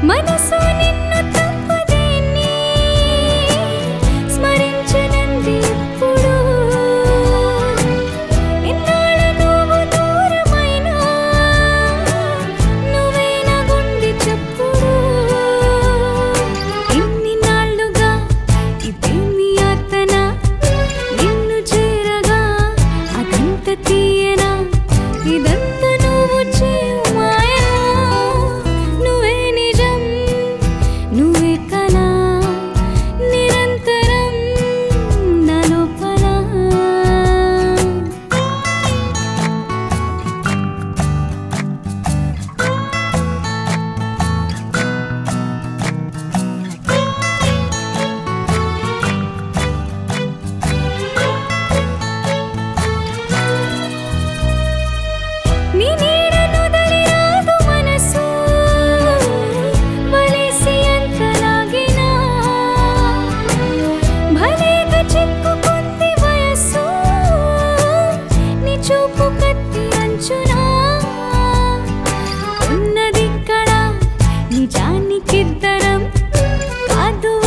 మనసు నిన్ను తప్పదేన్ని స్మరించనంది ఎప్పుడు ఇన్నాళ్ళు నువ్వు దూరమైనా నువ్వే నా గుండె చప్పుడు ఇన్ని నాళ్ళుగా ఇదేమి యాతన నిన్ను చేరగా అదంత తీయనా ఇదంతా నువ్వు చేయు మాయా నువ్వే నిజం నువ్వే కళ నిరంతరం నా లోపల నీ నీడను దరిరాదు మనసు వలేసి అంతలాగినా భలేగా చిక్కుకుంది వయస్సు నీ చూపు కత్తి అంచునా ఉన్నదిక్కడ నిజానికిద్దరం కాదు